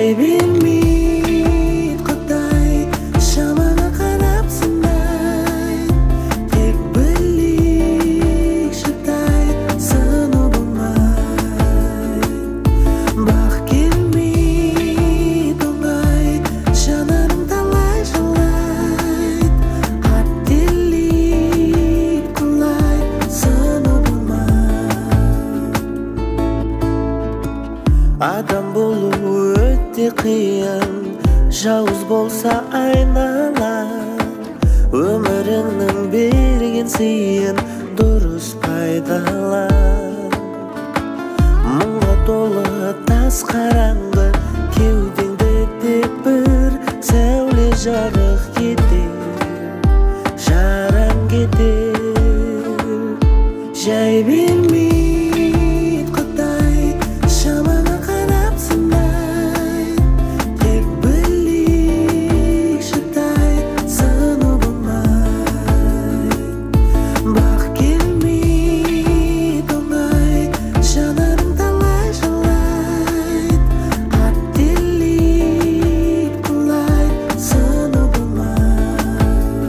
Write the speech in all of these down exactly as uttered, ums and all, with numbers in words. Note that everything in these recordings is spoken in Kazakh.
Жай бермейді Құдай шамаңа қарап сынай, тек білейік шыдай сыну болмай. Бақ келмейді оңай, жанарың талай жалайды, аттелейді құлай сыну болмай. Адам болу өте қиын, жауыз болса айналаң. Өміріңнің берген сыйын дұрыс пайдалан. Мұңға толы тас қараңғы, кеудеңді тек бір сәуле жарық етер, жараң кетер. Жай бермейді Құдай шамаңа қарап сынай, тек білейік шыдай сыну болмай. Бақ келмейді оңай, жанарың талай жалайды, аттелейді құлай сыну болмай.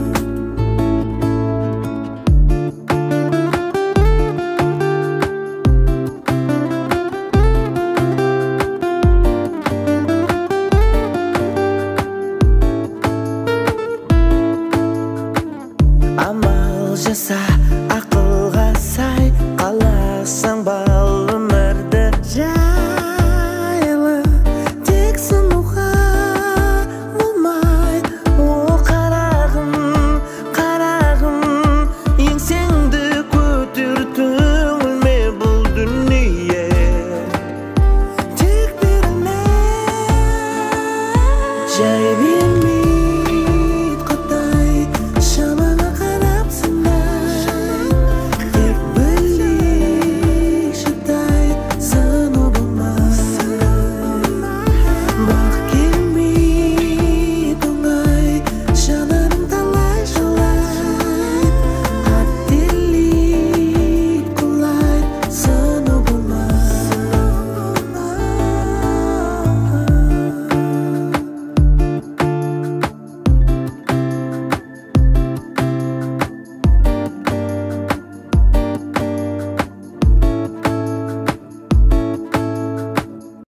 Амал жаса ақылға сай, қаласаң бал өмірді жайлы, тек сынуға болмай. О қарағым, қарағым, еңсеңді көтер, түңілме бұл дүние тек берілме. Жай